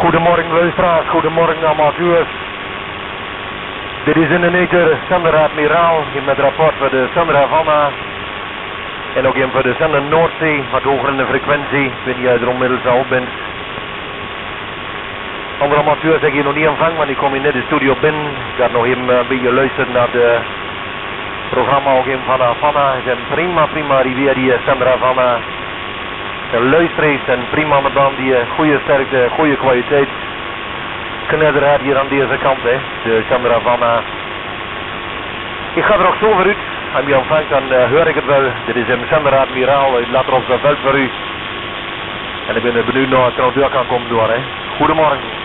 Goedemorgen luisteraars, goedemorgen amateurs. Dit is in de Neker zender Admiraal, met rapport voor de zender Havana. En ook voor de zender Noordzee, wat hoger in de frequentie. Ik weet niet of je er onmiddels al bent. Andere amateurs heb ik hier nog niet ontvangen, want ik kom hier net de studio binnen. Ik ga nog even een beetje luisteren naar het programma ook even van Havana. Het is een prima rivier die zender Havana. De luisteraars en prima met dan die goede sterkte, goede kwaliteit. Knedderheid hier aan deze kant, hè, de zender Havana. Ik ga er ook zo voor uit. Als je ontvangt, dan hoor ik het wel. Dit is een zender Admiraal, ik laat er op de veld voor u. En ik ben benieuwd naar het er kan komen door, hè. Goedemorgen.